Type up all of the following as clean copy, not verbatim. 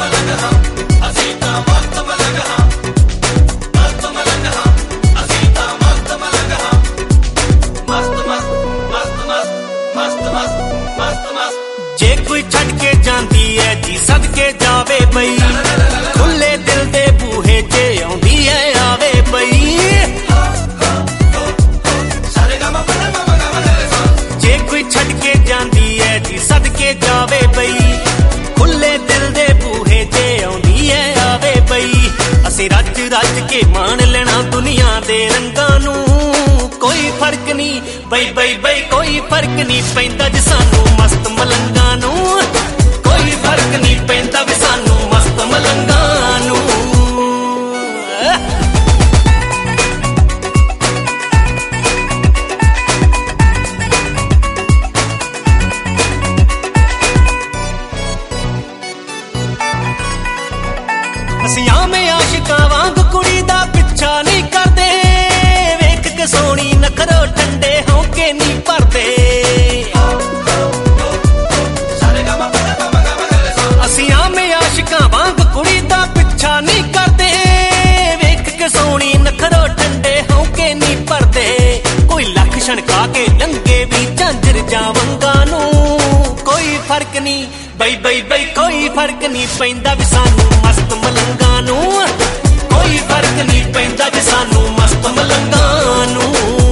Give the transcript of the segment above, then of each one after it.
जे कोई छड़ के जांदी है जी सदके जावे बई, खुले दिल दे बूहे जे आउंदी है आवे बई। जे कोई छड़ के जांदी है जी सदके जावे बई, खुले दिल दे बूहे जे आउंदी है आवे बई। असीं रज रज के मान लेना दुनिया दे रंगां नूं, कोई फर्क नहीं बई बई बई, कोई फर्क नहीं पैंदा जी सानू मस्त मलंगा नू, कोई फर्क नहीं पैंदा भी सानू मस्त मलंगा नू। असीं आमे आशिकां वांग कुड़ी दा पिछा नहीं करदे, वेख के सोहणी नखरो ठंडे होके नहीं भरदे। असीं आमे आशिकां वांग कुड़ी दा पिछा नहीं करदे, वेख के सोहणी नखरो ठंडे होके नहीं भरदे। कोई लख छणका के लंगे भी झांझर जावंगा नू, कोई फर्क नहीं बई बई बई, कोई फर्क नहीं पैंदा भी सानू मस्त मलंगा नू, कोई फर्क नहीं पैंदा भी सानू मस्त मलंगा नू।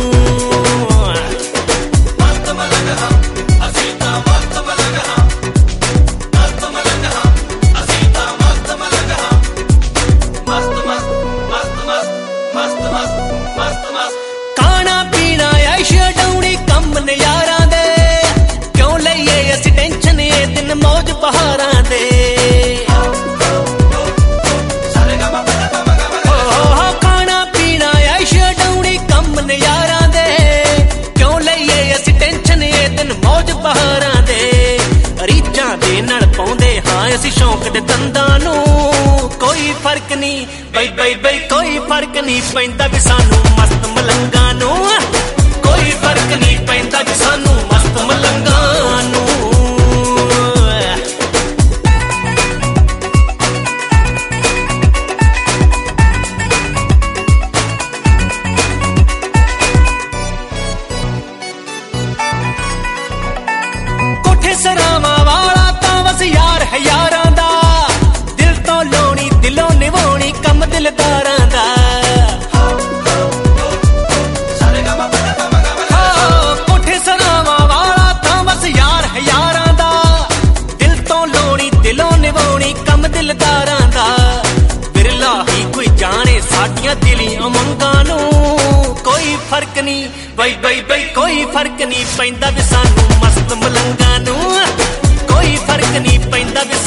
खाना पीना ऐश डौनी कम नज़ारां दे, क्यों लईए असीं टेंशन ए दिन मौज बहारां दे। खाना पीना ऐश डौनी कम नज़ारां दे, क्यों लईए असीं टेंशन ए दिन मौज बहारां दे। रीझां दे नाल पाउंदे हां असीं शौक दे दंदां नू, कोई फर्क नहीं बई बई बई, कोई फर्क नहीं पैंदा भी सानू मस्त मलंगा नू, कोई फर्क नहीं पैंदा भी सानू मस्त मलंगा नू। कोठे सरावां वाला तां बस यार है यारां दा, दिल तो लोणी दिलों निभाउणी कम दिलदारां दा। कोठे सरावां वाला तां बस यार है यारां दा, दिल तो लोणी दिलों निभाउणी कम दिलदारां दा। बिरला ही कोई जाने साडियां दिली उमंगां नू, कोई फर्क नहीं बई बई बई, कोई फर्क नहीं पैंदा भी सानू मस्त मलंगा नू, कोई फर्क नहीं पैंदा भी